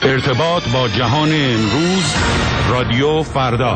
ارتباط با جهان امروز، رادیو فردا.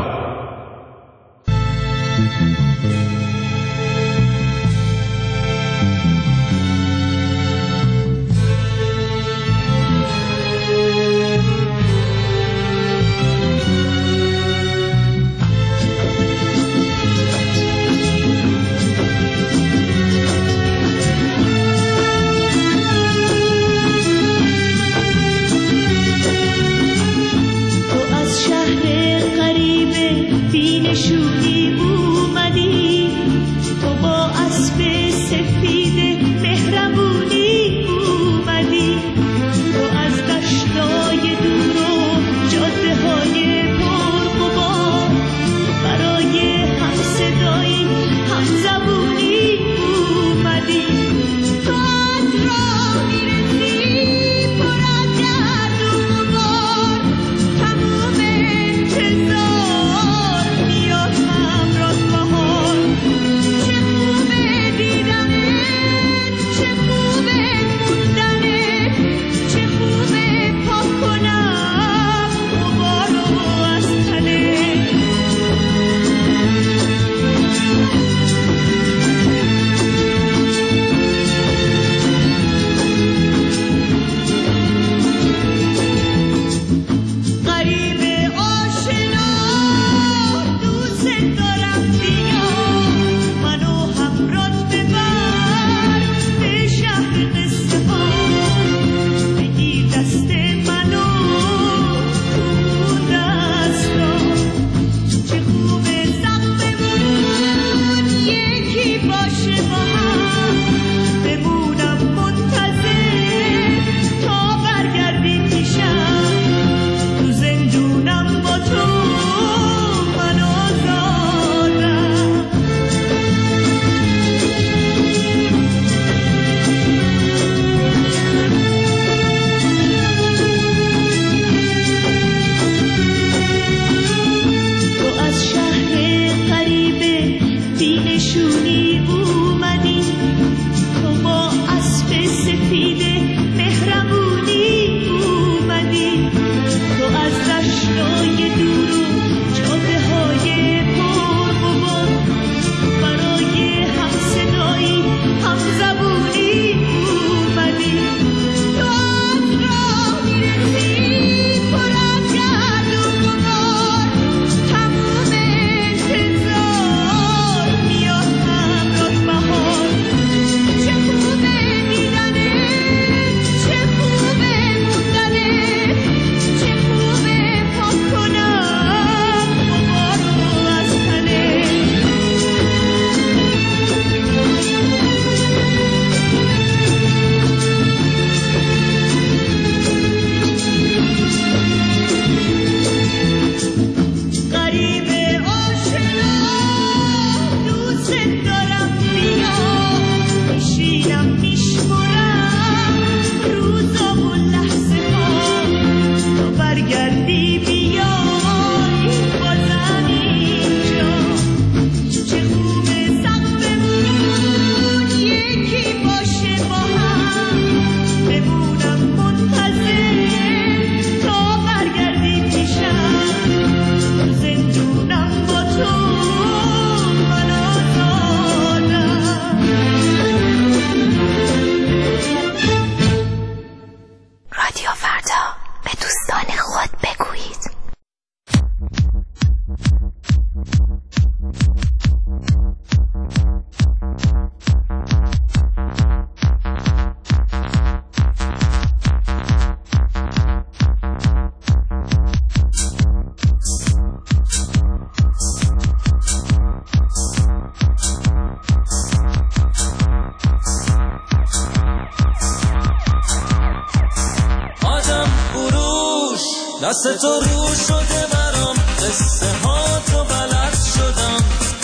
دست تو رو شده برام، قصه ها تو بلد شدم.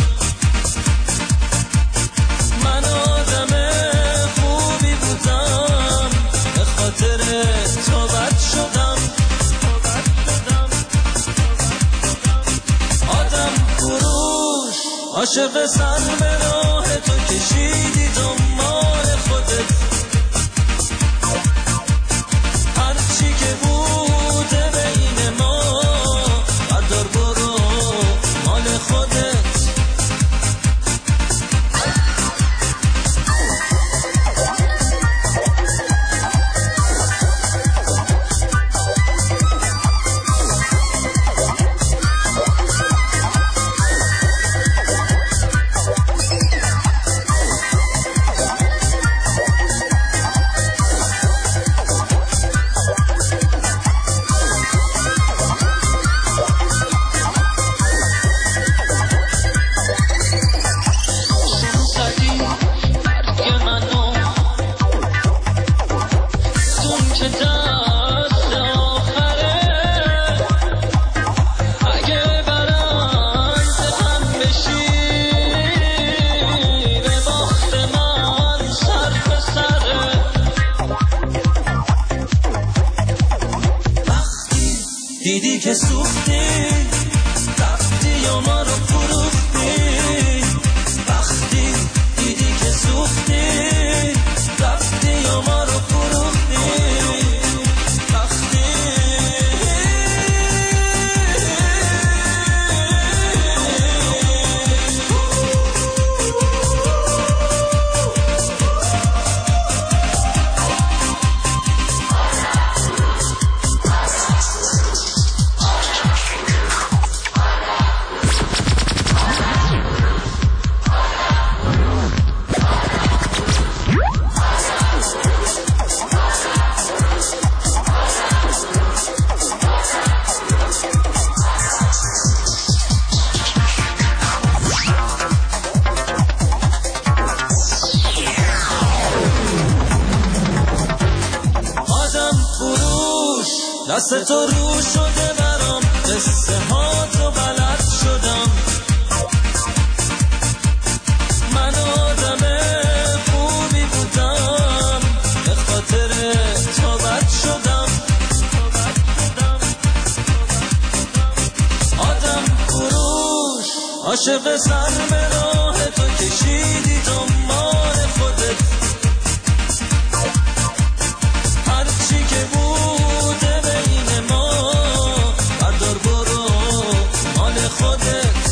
من آدم خوبی بودم، به خاطر تو بد شدم. آدم فروش عاشق سر به راه تو کشیدی دنبال خودت. هرچی که بود دیدی که سوختی رفتی یا ما رو فروختی وقتی دیدی که سوختی رفتی یا ما رو فروختی وقتی دست تو رو شده برام قصه ها تو بلد شدم من آدم خوبی بودم به خاطر تو بد شدم آدم فروش عاشق سر به راه تو کشیدی دنبال خودت هرچی که بوده بین ما بردار برو مال خودت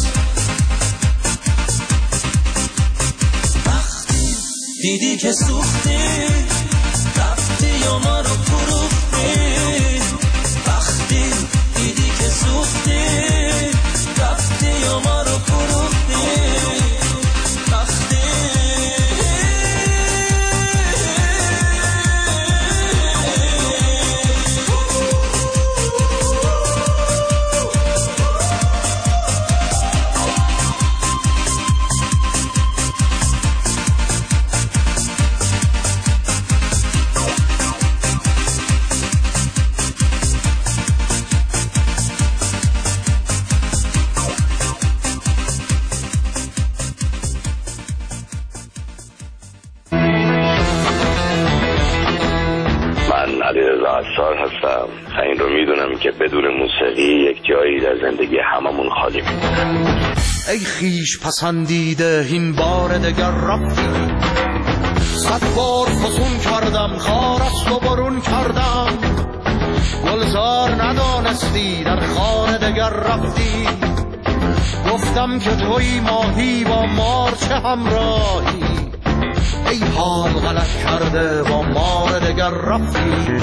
وقتی دیدی که سوختی رفتی یا ما رو فروختی وقتی دیدی که سوختی رفتی یا ما رو فروختی وقتی هستم. این رو میدونم که بدون موسیقی یک جایی در زندگی هممون خالی میمونه. ای خیش پسندیده این بار دگر رفتی 100 بار فسون کردم خار است و برون کردم گلزار ندانستی در خانه دگر رفتی گفتم که توی ماهی با مار چه همراهی ای حال غلط کرده با مار دگر رفتی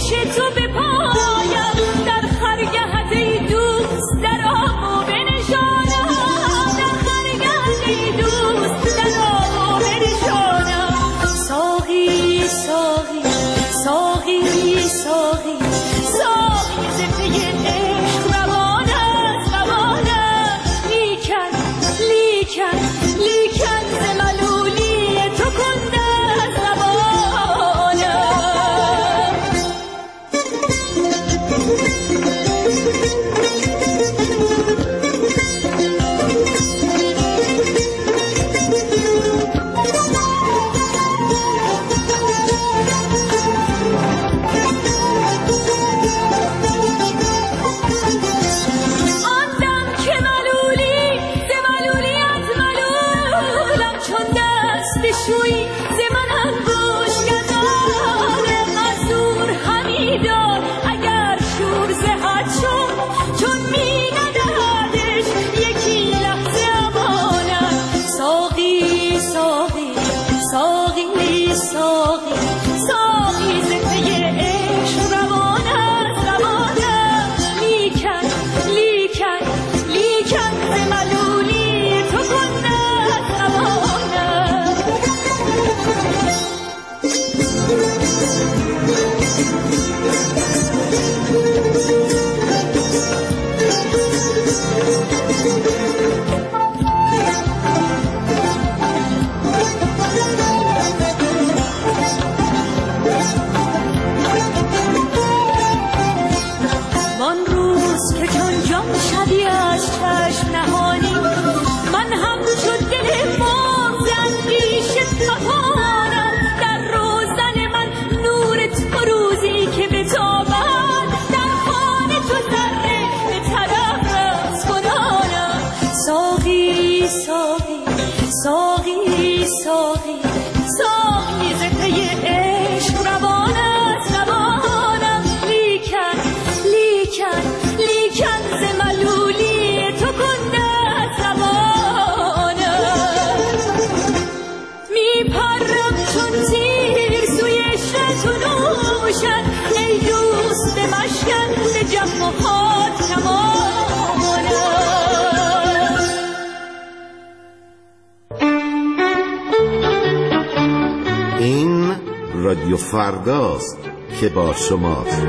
این رادیو فرداست که با شماست.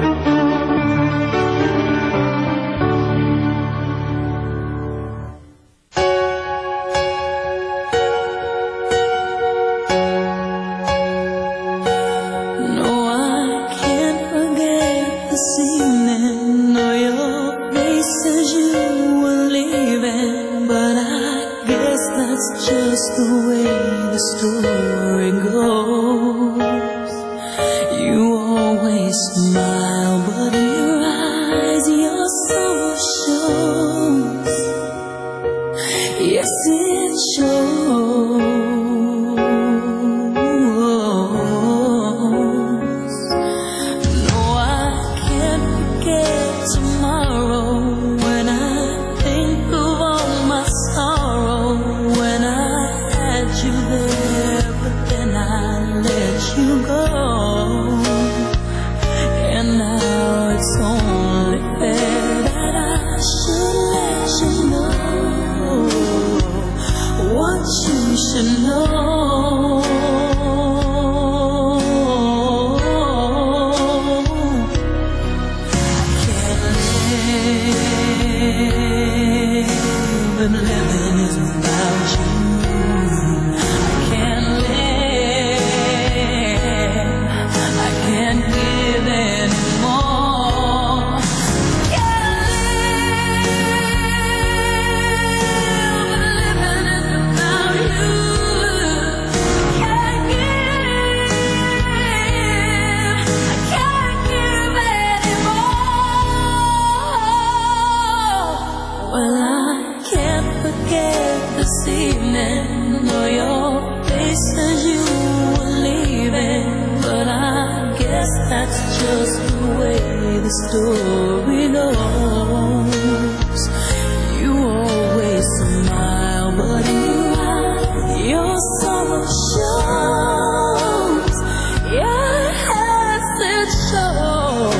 Shows your hands, it shows.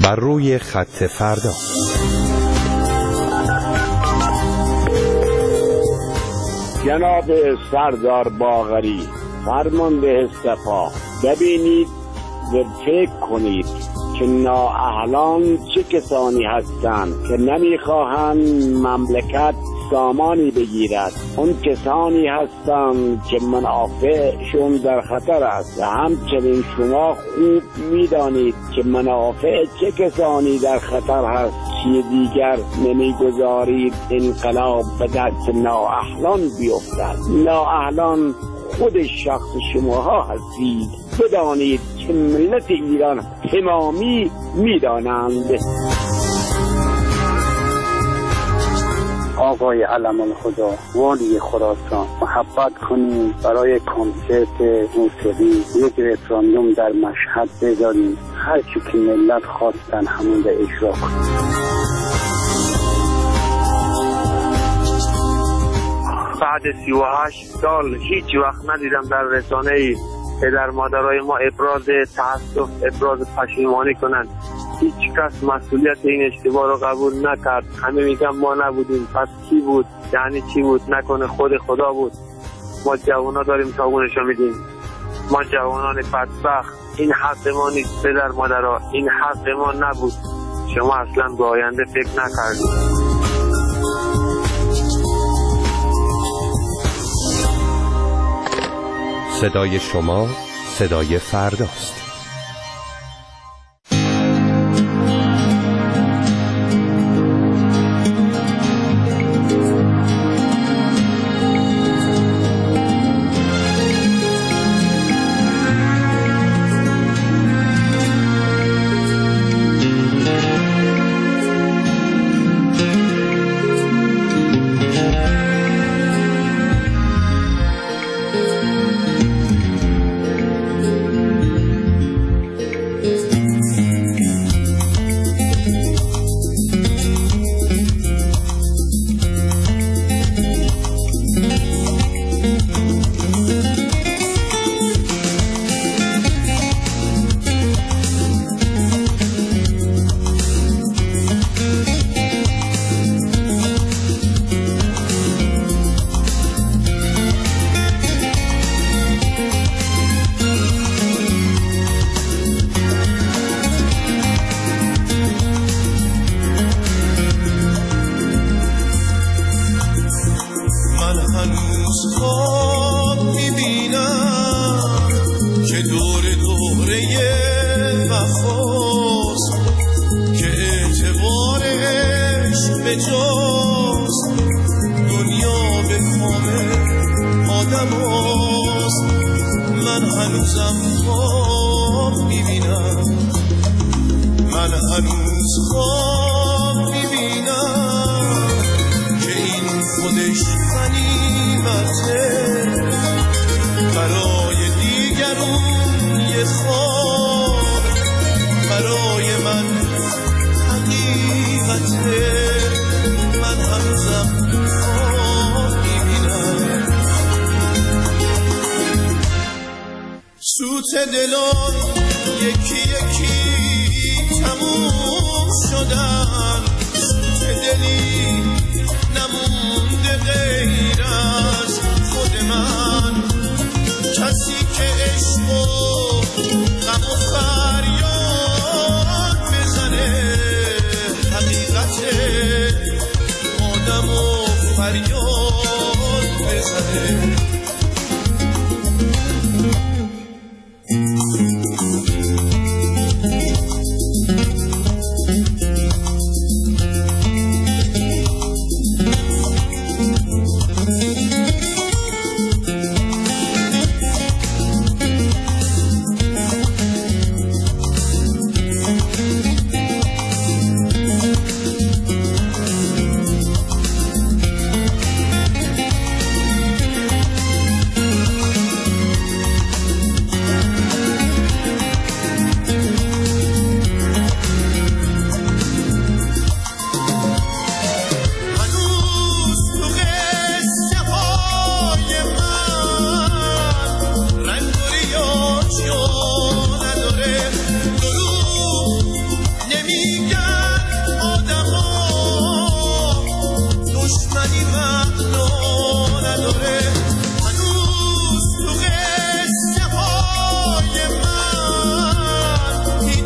بر روی خط فردا. جناب سردار باقری، فرمانده صفا، ببینید و فکر کنید که نااهلان چه کسانی هستند که نمیخواهند مملکت سامانی بگیرد. اون کسانی هستند که منافعشون در خطر است و همچنین شما خوب میدانید که منافع چه کسانی در خطر هست که دیگر نمیگذارید انقلاب به دست نااهلان بیفتد. نااهلان خود شخص شماها هستید. بدانید که ملت ایران تمامی میدانند. آقای علم الخدا والی خراسان، محبت کنیم برای کنسرت موسیقی یک رفراندوم در مشهد بذاریم، هر چی که ملت خواستن همون به اجرا کنیم. بعد 38 سال هیچ وقت ندیدم در رسانه‌ای پدر مادرای ما ابراز تأسف، ابراز پشیمانی کنند. هیچ کس مسئولیت این اشتباه رو قبول نکرد. همه میگن ما نبودیم. پس کی بود؟ یعنی چی بود؟ نکنه خود خدا بود. ما جوانا داریم تاگونشو میدیم. ما جوانان بدبخت. این حق ما نیست پدر مادرها، این حق ما نبود. شما اصلا به آینده فکر نکردید. صدای شما صدای فرداست.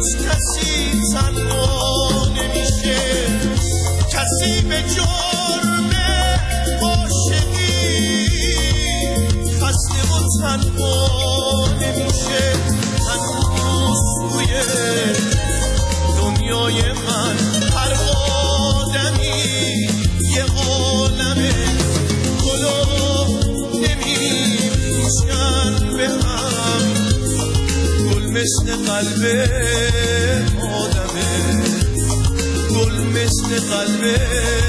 هیچ کسی تنها نمیشه، کسی به جرم عاشقی خسته و تنها نمیشه. هنوز توی دنیای من هر آدمی یه عالمه، گلا نمیپوشن به هم، گل مثل قلب آدمه، گل مثل قلب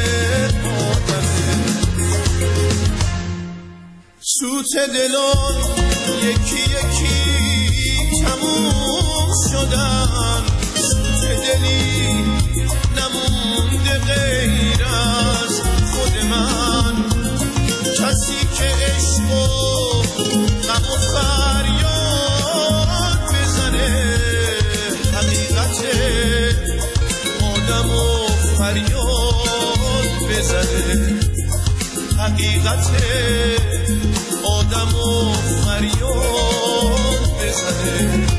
آدمه. سوت دلان یکی یکی تموم شدن، سوت دلی نمونده غیر از خود من، کسی که عشق و غم و فریاد بزنه، حقیقت آدم و فریاد بزنه، حقیقت آدم و فریاد بزنه.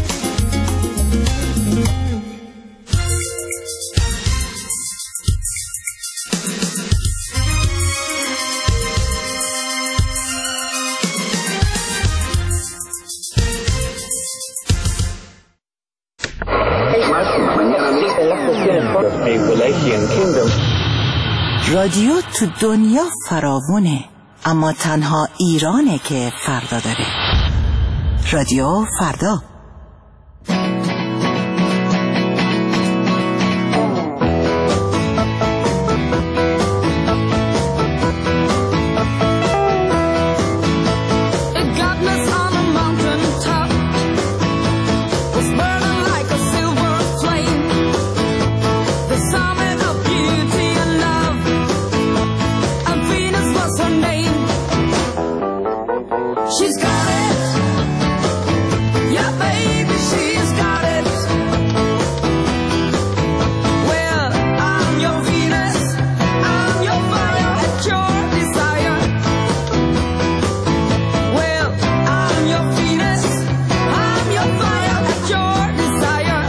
رادیو تو دنیا فراوونه، اما تنها ایرانه که فردا داره. رادیو فردا. She's got it. Yeah, baby, she's got it. Well, I'm your Venus, I'm your fire at your desire. Well, I'm your Venus, I'm your fire at your desire.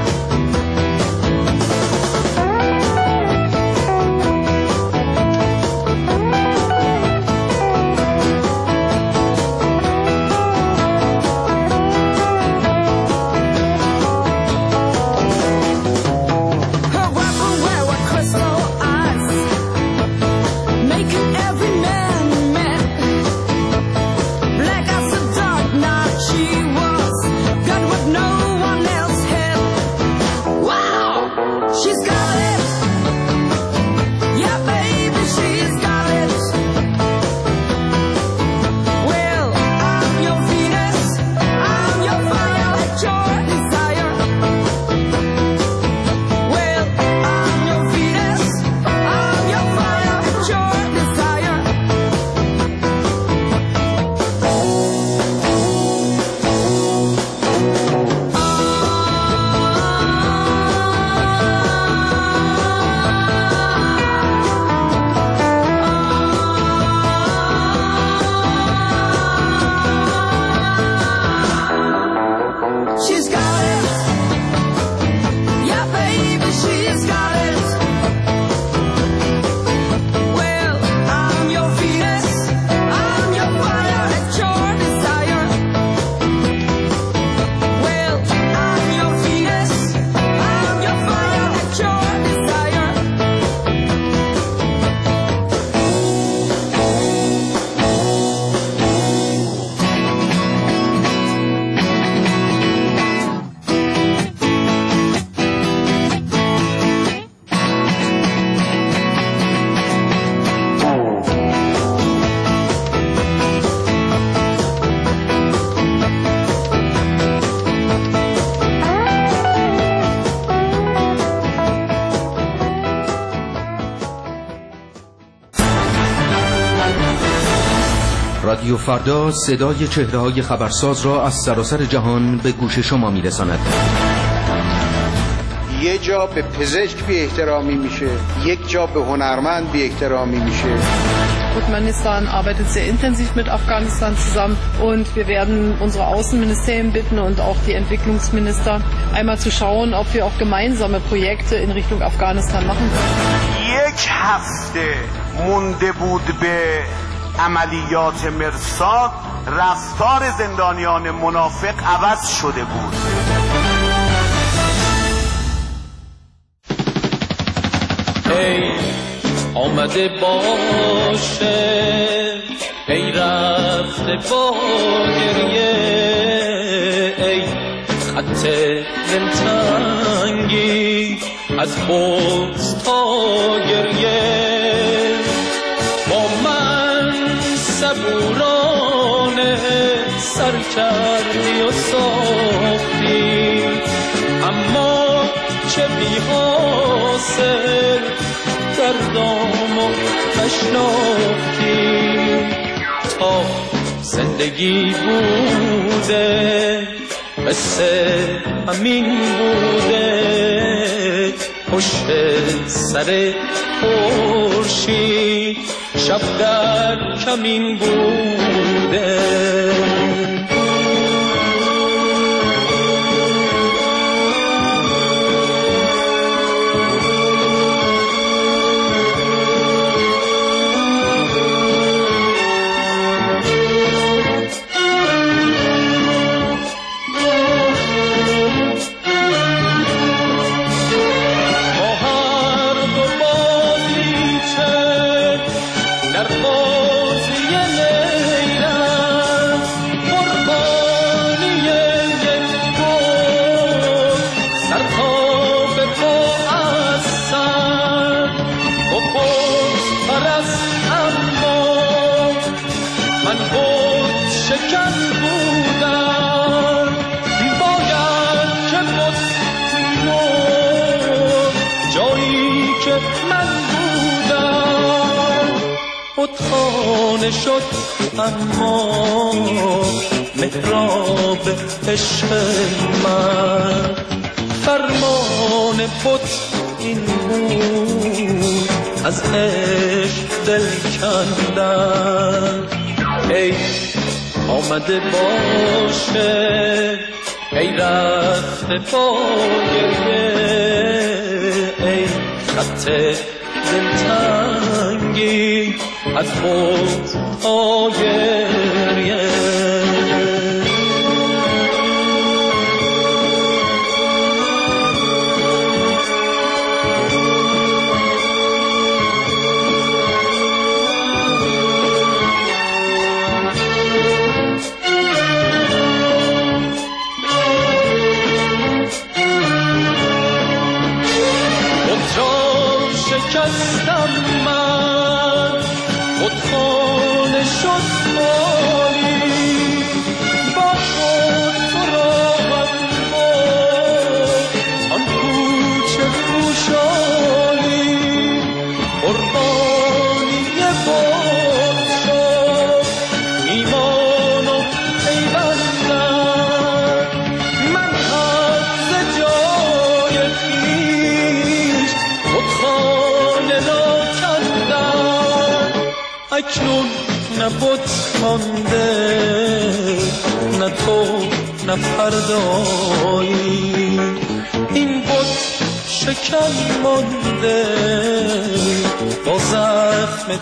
رادیو فردا صدای چهره‌های خبرساز را از سراسر جهان به گوش شما می‌رساند. یه جا به پزشک بی احترامی میشه، یک جا به هنرمند بی احترامی میشه. Turkmenistan arbeitet sehr intensiv mit Afghanistan zusammen und wir werden unsere Außenministerien bitten und auch die Entwicklungsminister einmal zu schauen, ob wir auch gemeinsame Projekte in Richtung Afghanistan machen können. یک هفته مونده بود به عملیات مرصاد، رفتار زندانیان منافق عوض شده بود. ای آمده باشه، ای رفته با گریه، ای خط دلتنگی از بغض تا گریه، با من صبورانه سر کردی و ساختی، اما چه بی حاصل دردامو نشناختی. تا زندگی بوده مثل همین بوده، پشت سر خورشید شب در کمین بوده. خانه شد اما محراب عشق من، فرمان بت این بود از عشق دل کندن. ای آمده باشه، ای رفته با گریه، ای خط دلتنگی از خود تا گریه. خانه شد خالی، با خود تو را من آن کوچه خوشحالی، قربانی بود شد ایمان و پیوندم. من از جای خویش خودخانه را کندم، اکنون نه بت مانده، نه تو نه فردایی، این بت شکن مانده با زخم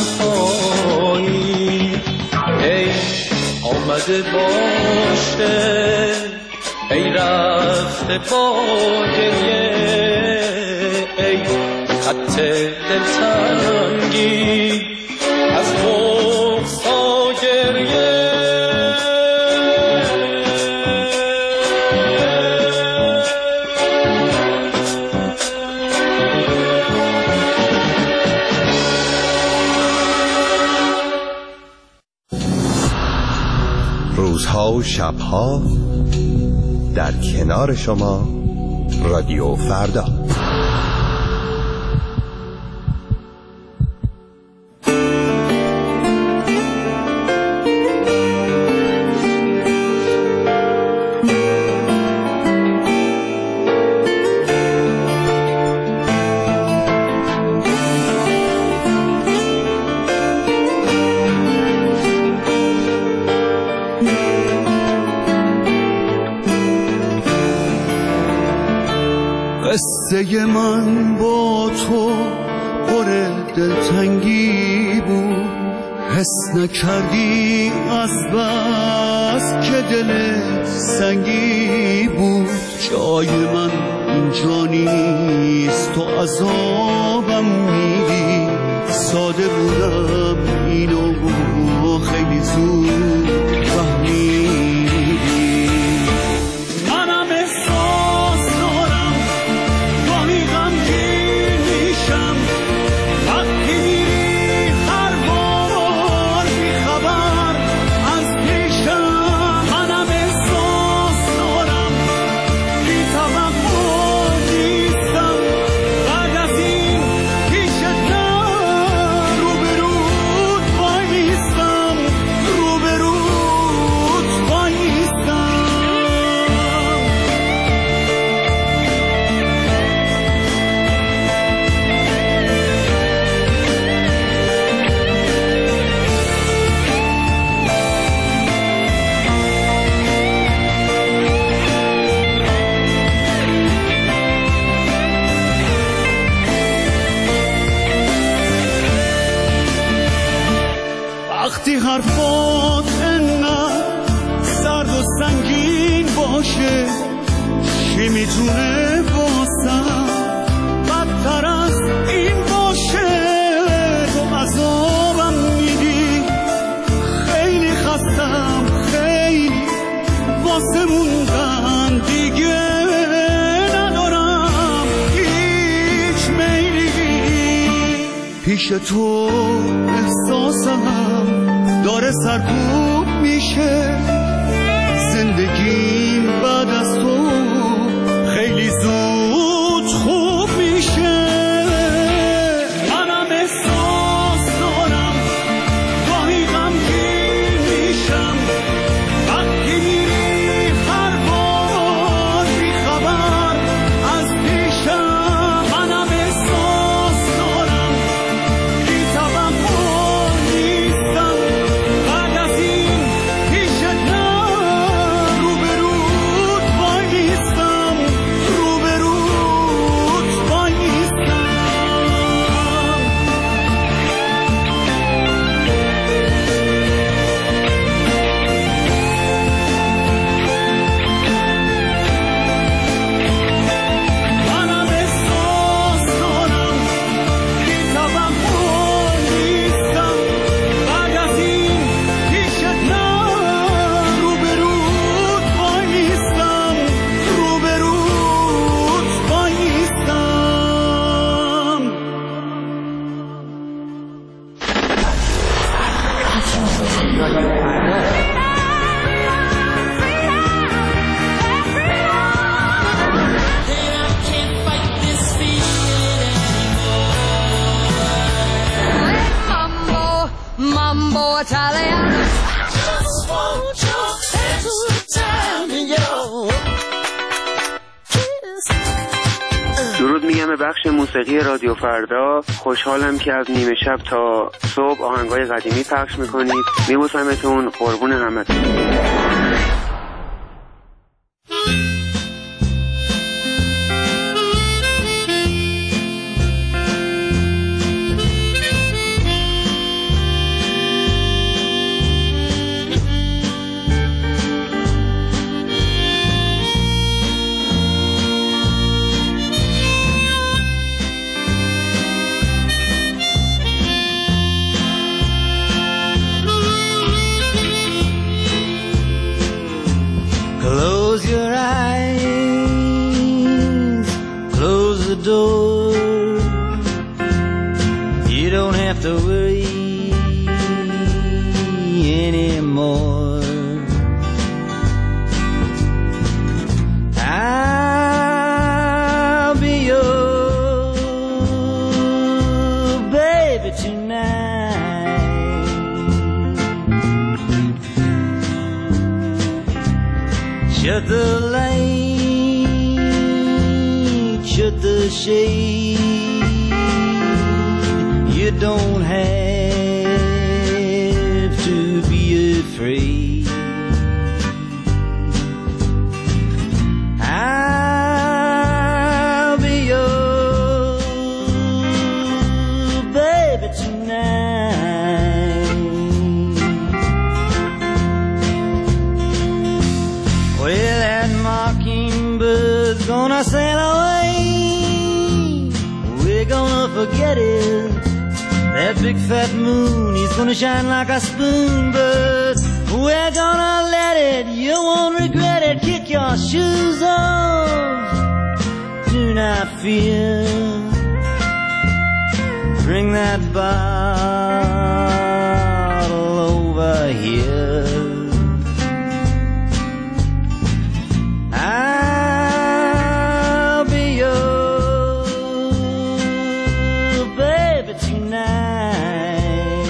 تنهایی. ای آمده باشه، ای رفته با گریه، ای خط دلتنگی از بغض تا گریه. روزها و شبها در کنار شما رادیو فردا. قصه من با تو پر دلتنگی بود، حس نکردی از بس که دل سنگی بود. جای من اینجا نیست، تو عذابم میدی. ساده بودم اینو خیلی زود فهمیدی. منم احساس دارم گاهی غمگین میشم وقتی میری هر بار بیخبر از پیشم. منم احساس دارم بی توقع نیستم بعد از این پیشتم روبروت وایستم، روبروت وایستم. وقتی حرفات انقدر سرد و سنگین باشه، چی میتونه واسم بدتر از این باشه؟ تو عذابم میدی، خیلی خستم، خیلی واسه موندن دیگه ندارم هیچ میلی. پیش تو احساسم داره سرکوب میشه، زندگیم بعد از تو خیلی زود خوب میشه. منم احساس دارم گاهی غمگین میشم وقتی میری هر بار بیخبر از پیشم. منم احساس دارم بی توقع نیستم بعد از این پیشتم روبروت وایستم، روبروت وایستم. منم احساس دارم بی توقع نیستم بعد از این پیشتم روبروت وایستم، روبروت وایستم. Mambo Italiano. Just want your hands to tell me درود میگم به بخش موسیقی رادیو فردا. خوشحالم که از نیمه شب تا صبح آهنگای قدیمی پخش میکنید. میبوسمتون، قربون همتون. Close your eyes, close the door. You don't have to worry anymore. I'll be your baby tonight. Shut the light, shut the shade. You don't have to be afraid. I'll be forget it. That big fat moon, he's gonna shine like a spoon, but we're gonna let it. You won't regret it. Kick your shoes off. Do not fear. Bring that bottle over here. I'll be your baby tonight.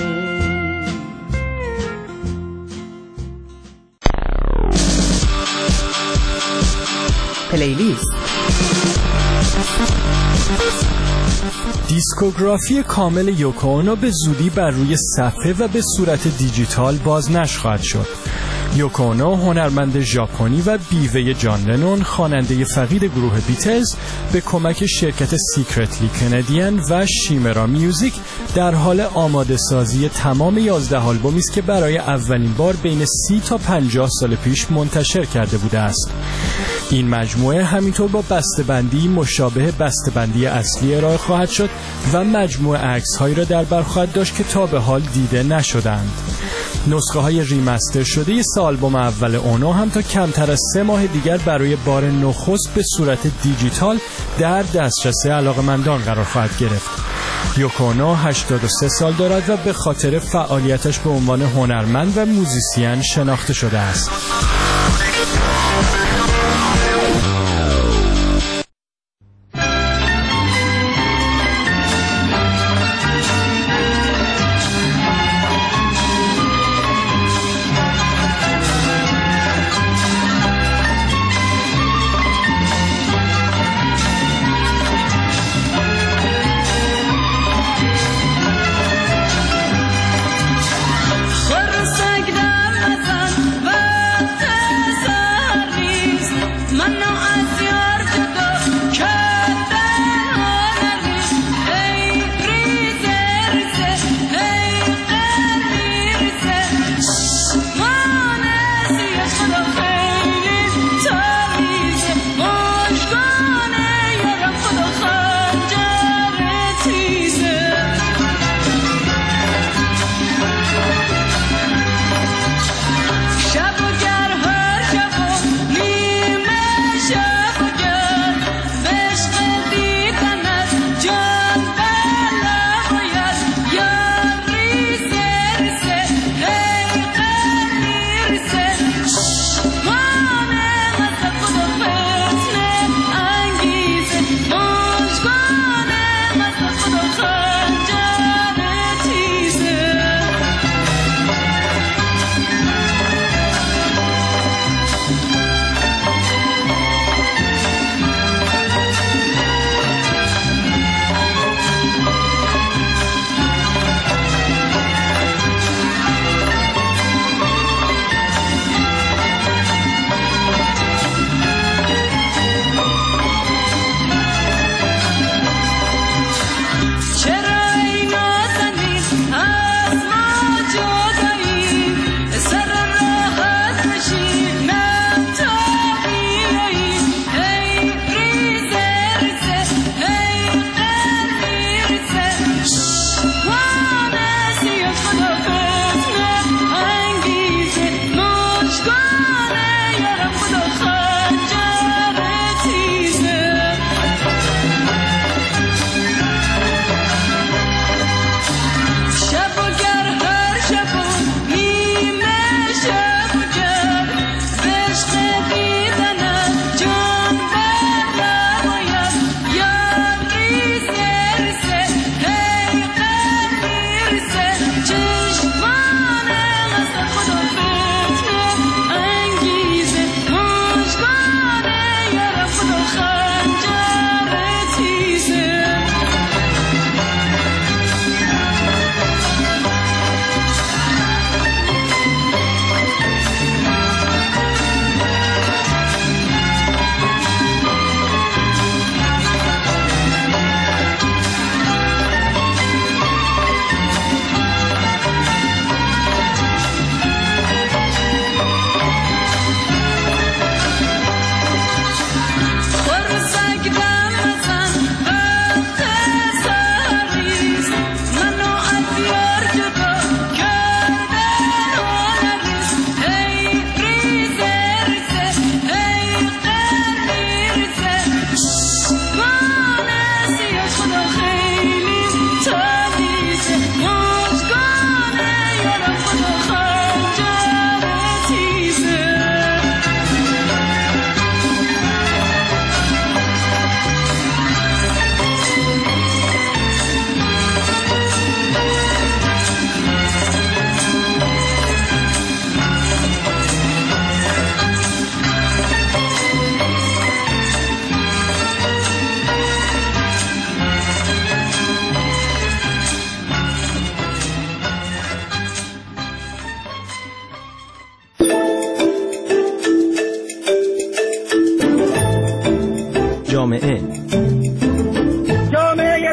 پلیلیست دیسکوگرافی کامل یوکو اونو به زودی بر روی صفحه و به صورت دیجیتال بازنشر خواهد شد. یوکو اونو هنرمند ژاپنی و بیوه جان لنون خواننده فقید گروه بیتلز به کمک شرکت سیکرتلی کندین و شیمرا میوزیک در حال آماده سازی تمام 11 آلبومی است که برای اولین بار بین 30 تا 50 سال پیش منتشر کرده بوده است. این مجموعه همینطور با بسته‌بندی مشابه بسته‌بندی اصلی ارائه خواهد شد و مجموعه عکس‌هایی را در بر خواهد داشت که تا به حال دیده نشدند. نسخه‌های ریمستر شده آلبوم اول اونو هم تا کمتر از 3 ماه دیگر برای بار نخست به صورت دیجیتال در دسترس علاقه‌مندان قرار خواهد گرفت. یوکو اونو 83 سال دارد و به خاطر فعالیتش به عنوان هنرمند و موزیسین شناخته شده است. Sag da,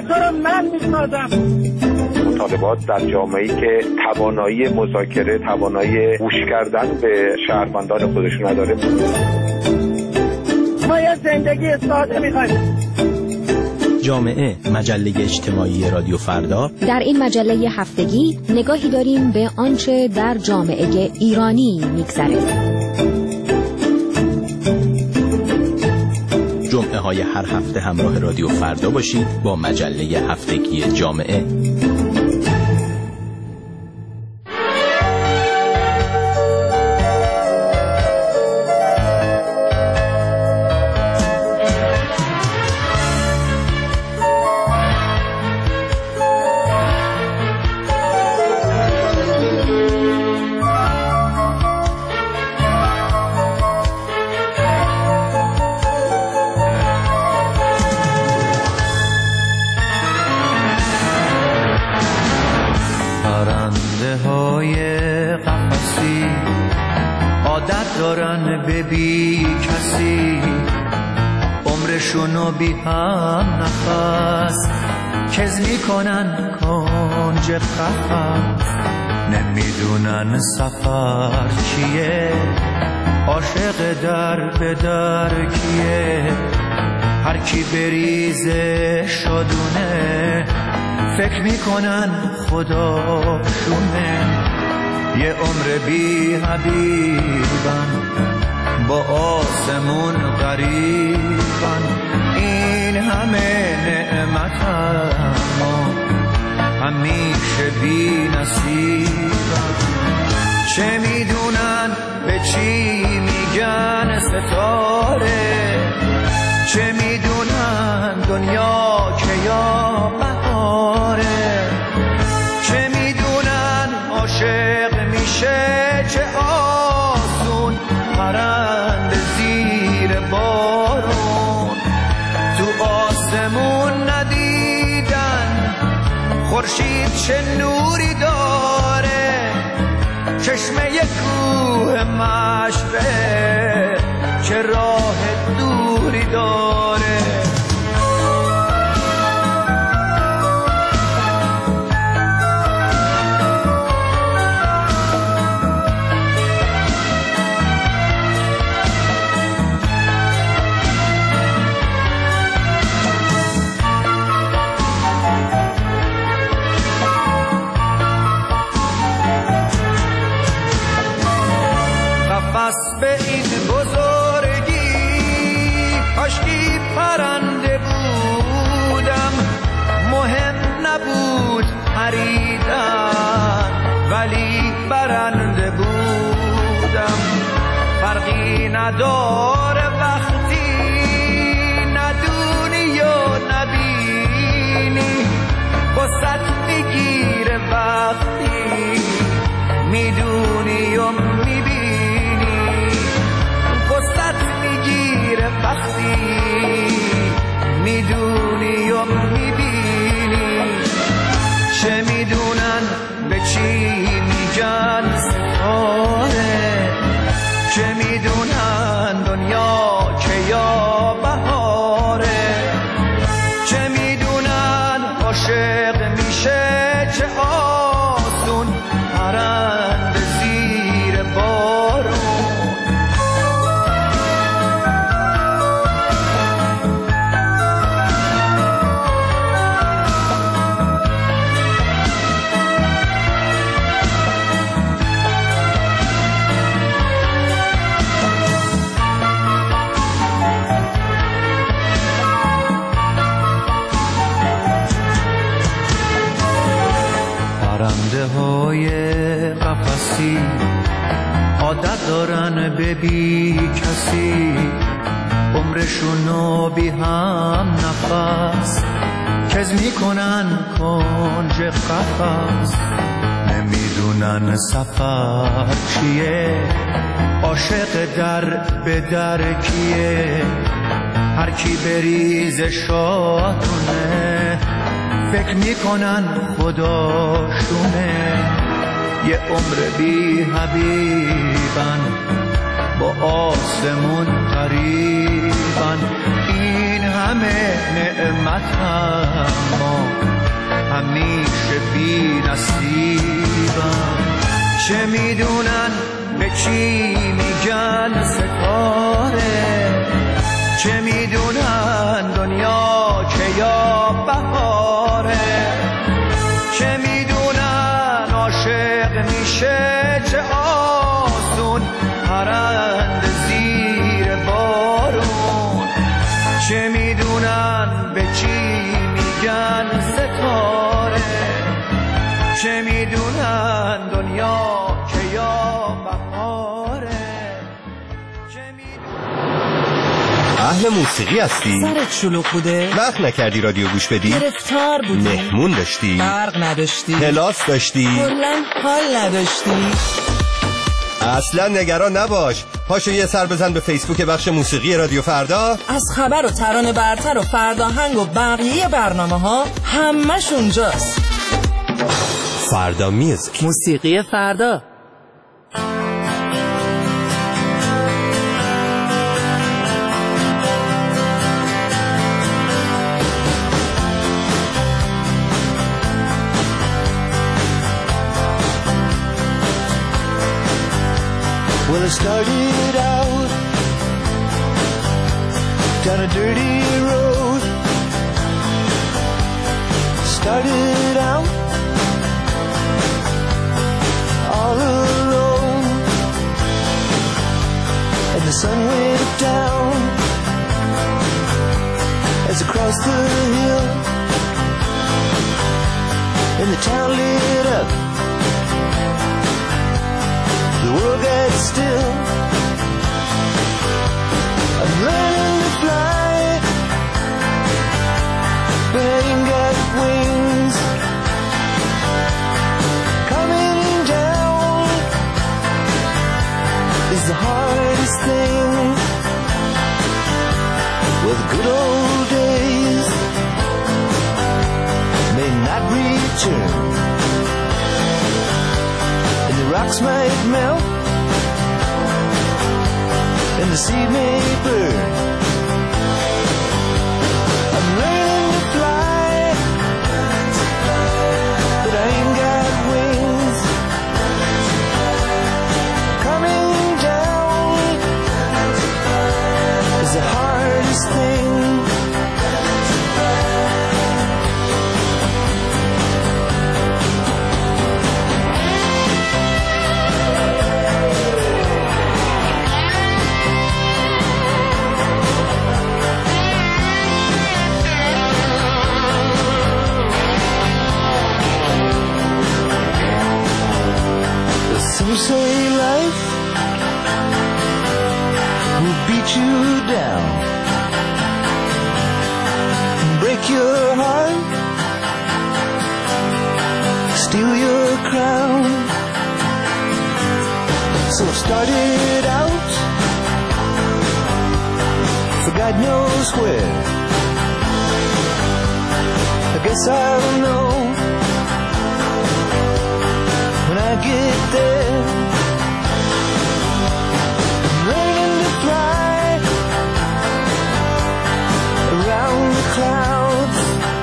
تو رو من میسازم. مطالبات در جامعه‌ای که توانایی مذاکره، توانایی گوش کردن به شهروندان خودش نداره. ما یه زندگی ساده میخوایم. جامعه، مجله اجتماعی رادیو فردا. در این مجله هفتگی نگاهی داریم به آنچه در جامعه ایرانی میگذره. جمعه های هر هفته همراه رادیو فردا باشید با مجله هفتگی جامعه. عمرشونو بی هم نفس کز میکنن کنج قفس، نمیدونن سفر چیه، عاشق در به در کیه، هر کی بریزه شادونه فکر میکنن خداشونه. یه عمر بی حبیبن با آسمون غریبن، این همه نعمت اما همیشه بی نصیبن. چه میدونن به چی میگن ستاره، چه میدونن دنیا که یا بهاره، چه میدونن عاشق میشه چه آسون پرند زیر بارون. تو آسمون ندیدن خورشید چه نوری داره، چشمه کوه مشبه چه راه دوری داره. به این بزرگی کاشکی پرنده بودم، مهم نبود پریدن ولی برنده بودم. فرقی نداره وقتی ندونی و نبینی، قصت میگیره وقتی میدونی و میبینی، قصت میگیره وقتی میدونی و میبینی. چه میدونن به چی میگن ستاره، چه میدونن دنیا که یا بهاره، چه میدونن عاشق میشه چه آسون پرند زیر بارون. پرنده های قفسی عادت دارن به بی کسی، عمرشونو بی هم نفس کز میکنن کنج قفس. نمیدونن سفر چیه، عاشق در به در کیه، هر کی بریز شادونه فکر میکنن خداشونه. یه عمر بی حبیبن با آسمون قریبن، این همه نعمت اما همیشه بی نصیبم. چه میدونن به چی میگن ستاره، چه میدونن دنیا که یا بهاره، چه میدونن عاشق میشه چه آسون پرنده زیر بارون، چه میدونن به چی میگن ستاره، چه میدونن دنیا که یا بهاره. اهل موسیقی هستی؟ سرت شلوغ بوده؟ وقت نکردی رادیو گوش بدی؟ گرفتار بودی؟ مهمون داشتی؟ برق نداشتی؟ کلاس داشتی؟ کلاً حال نداشتی؟ اصلا نگران نباش، پاشو یه سر بزن به فیسبوک بخش موسیقی رادیو فردا. از خبر و ترانه برتر و فرداهنگ و بقیه برنامه ها همش اونجاست. فردا میوزیک، موسیقی فردا. Well, I started out down a dirty road. Started out all alone, and the sun went down as I crossed the hill, and the town lit up. The world got still. I'm learning to fly, but I ain't got wings. Coming down is the hardest thing. Well, the good old days may not return, and the rocks might melt, and the sea may burn. I'm learning to fly, but I ain't got wings. Coming down is the hardest thing. Some say life will beat you down, break your heart, steal your crown. So I started out for God knows where. I guess I'll know when I get there. I'm learning to fly around the clouds.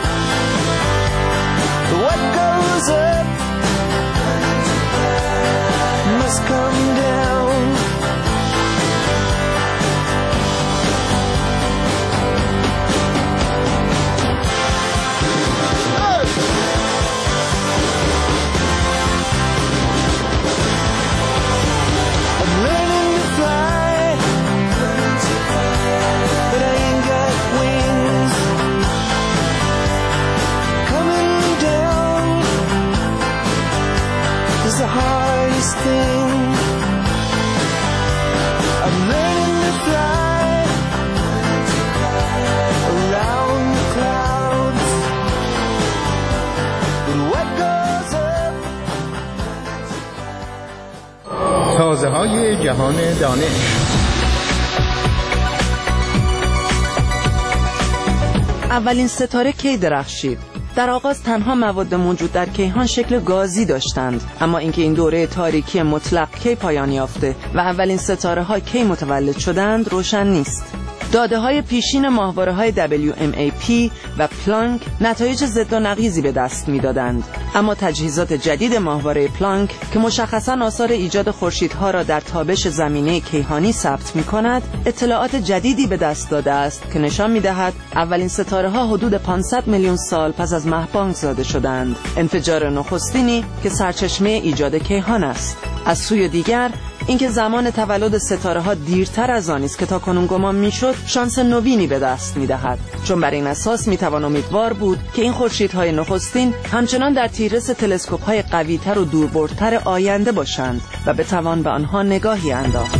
What goes up must come down. The hardest thing. I'm learning to fly around the clouds. But what goes up? تازه های جهان دانش. اولین ستاره کی درخشید؟ در آغاز تنها مواد موجود در کیهان شکل گازی داشتند، اما اینکه این دوره تاریکی مطلق کی پایان یافته و اولین ستاره ها کی متولد شدند روشن نیست. داده‌های پیشین ماهواره‌های WMAP و پلانک نتایج ضد و نقیضی به دست می‌دادند، اما تجهیزات جدید ماهواره پلانک که مشخصاً آثار ایجاد خورشیدها را در تابش زمینه کیهانی ثبت می‌کند، اطلاعات جدیدی به دست داده است که نشان می‌دهد اولین ستاره‌ها حدود 500 میلیون سال پس از مه‌بانگ زاده شدند، انفجار نخستینی که سرچشمه ایجاد کیهان است. از سوی دیگر اینکه زمان تولد ستاره‌ها دیرتر از آنی است که تاکنون گمان می‌شد، شانس نوینی به دست می‌دهد، چون بر این اساس می‌توان امیدوار بود که این خورشیدهای نخستین همچنان در تیررس تلسکوپ‌های قوی‌تر و دوربردتر آینده باشند و بتوان به آنها نگاهی انداخت.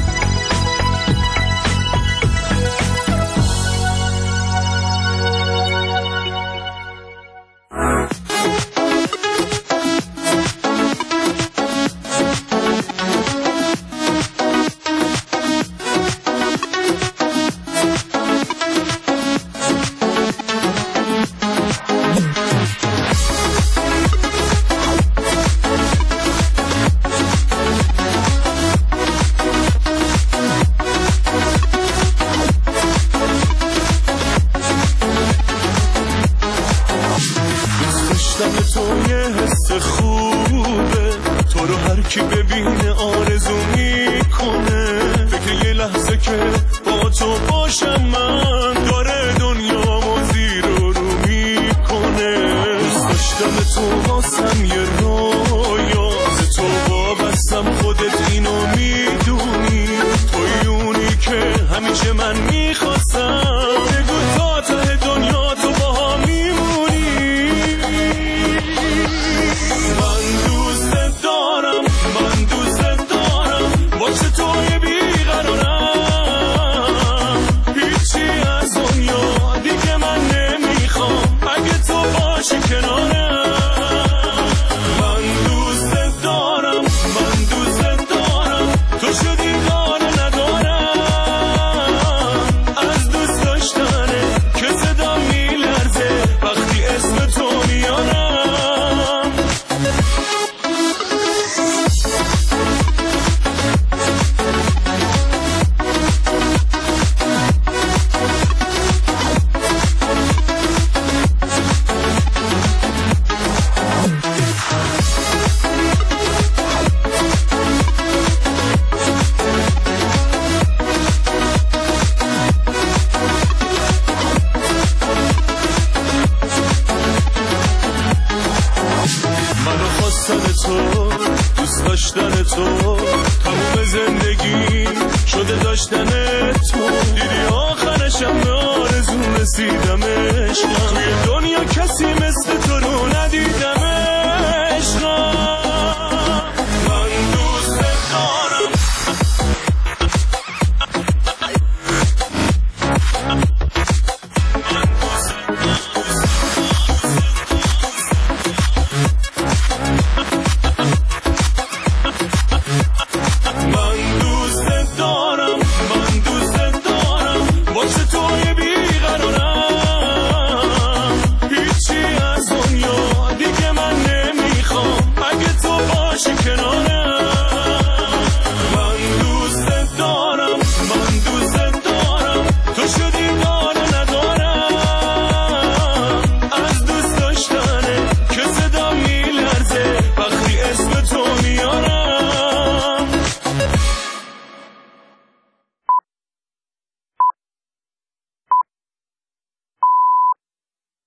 رسیدم عشقم